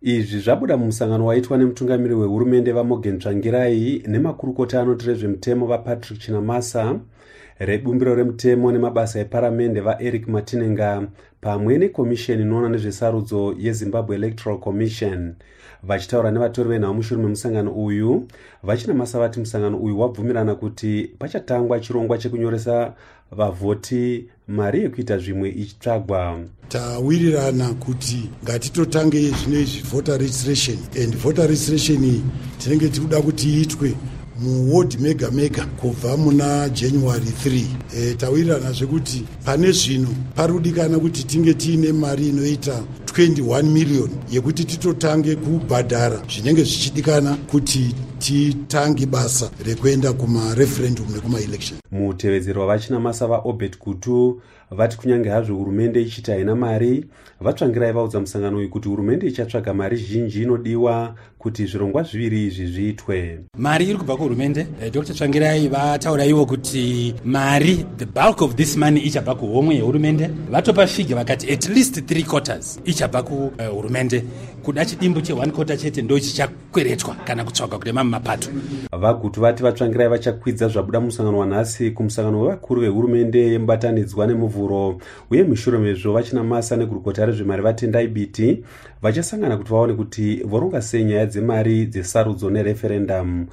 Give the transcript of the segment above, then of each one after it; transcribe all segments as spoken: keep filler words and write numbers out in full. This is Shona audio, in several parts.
Izvi zvabuda mumusangano waitwa nemutungamiri wehurumende vaMorgan Tsvangirai nemakurukota anoti rezvemutemo vaPatrick Chinamasa, rebumbiro remutemo nemabasa eparamende vaEric Matinenga pamwe nekomisheni inoona nezvesarudzo yeZimbabwe Electoral Commission. Vachitaura nevatori venhau mushure memusangano uyu, vaChinamasa vati musangano uyu wabvumirana kuti pachatangwa chirongwa chekunyoresa vavhoti mari yekuita zvimwe ichitsvagwa. Tawirirana kuti ngatitotange zvinezvi voter registration and voter registration iyi tinenge tikuda kuti iitwe muward mega mega kubva muna January third. E, tawirirana zvekuti pane zvino parudikana kuti tinge tiine mari inoita twenty-one million yekuti titotange kubhadhara zvinenge zvichidikana kuti titange basa rekuenda kuma referendum nekuma election. Mutevedzero wavaChinamasa vaObert Gutu vati kunyange hazvo hurumende ichiti haina mari, vaTsvangirai vaudza musangano uyu kuti hurumende ichatsvaga mari zhinji inodiwa kuti zvirongwa zviviri izvi zviitwe. Mari iri kubva kuhurumende. eh, Doctor Tsvangirai vataura ivo kuti mari, the bulk of this money ichabva kuhomwe yehurumende. Vatopa figure vakati at least three quarters ichabva kuhurumende. Kuda chidimbu che one quarter chete ndo chichakweretwa kana kutsvaga kuti mamwe mapato. VaGutu vati vaTsvangirai vachakwidza zvabuda musangano wanhasi kumusangano wevakuru vehurumende yemubatanidzwa nemuvhuro, uye mushure mezvo vaChinamasa negurukota rezvemari vaTendai Biti vachasangana kuti vaone kuti voronga sei nyaya dzemari dzesarudzo nereferendum.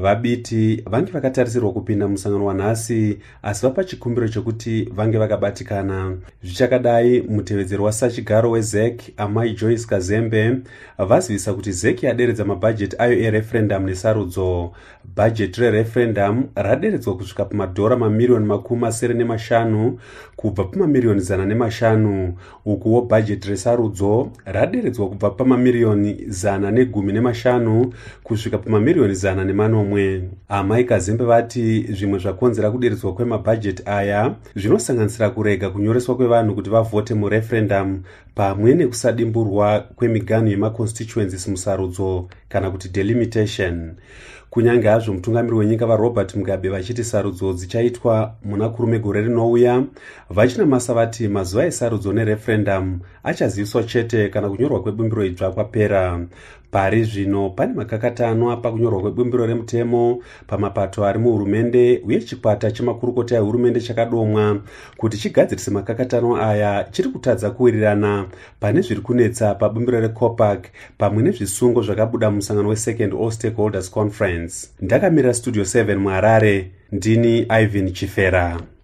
VaBiti vange vakatarisirwa kupinda musangano wanhasi, asi vapa chikumbiro chokuti vange vakabatikana. Zvichakadai, mutevedzero wasachigaro weZ E C Amai Joyce Kazembe vazivisa kuti Z E C yaderedza mabhajeti ayo ereferendum nesarudzo. Bhajeti rereferendum raderedzwa kusvika pamadhora mamirioni makumi masere nemashanu kubva pamamirioni zana nemashanu, ukuwo bhajeti resarudzo raderedzwa kubva pamamirioni zana negumi nemashanu kusvika pamamirioni zana nemanomwe. Amai Kazembe vati zvimwe zvakonzera kuderedzwa kwemabhajeti aya zvinosanganisira kurega kunyoreswa kwevanhu kuti vavhote mureferendum pamwe nekusadimburwa kwemiganhu yemaconstituencies musarudzo kana kuti delimitation. Kunyange hazvo mutungamiri wenyika vaRobert Mugabe vachiti sarudzo dzichaitwa muna kurume gore rinouya, vaChinamasa vati mazuva esarudzo nereferendum achaziviswa chete kana kunyorwa kwebumbiro idzva kwapera. Pari zvino pane makakatano apa kunyorwa kwebumbiro remutemo pamapato ari muhurumende, uye chikwata chemakurukota ehurumende chakadomwa kuti chigadzirise makakatano aya chiri kutadza kuwirirana pane zviri kunetsa pabumbiro reCOPAC pamwe nezvisungo zvakabuda musangano weSecond All Stakeholders Conference. Ndakamirira Studio seven muHarare, ndini Ivan Chifera.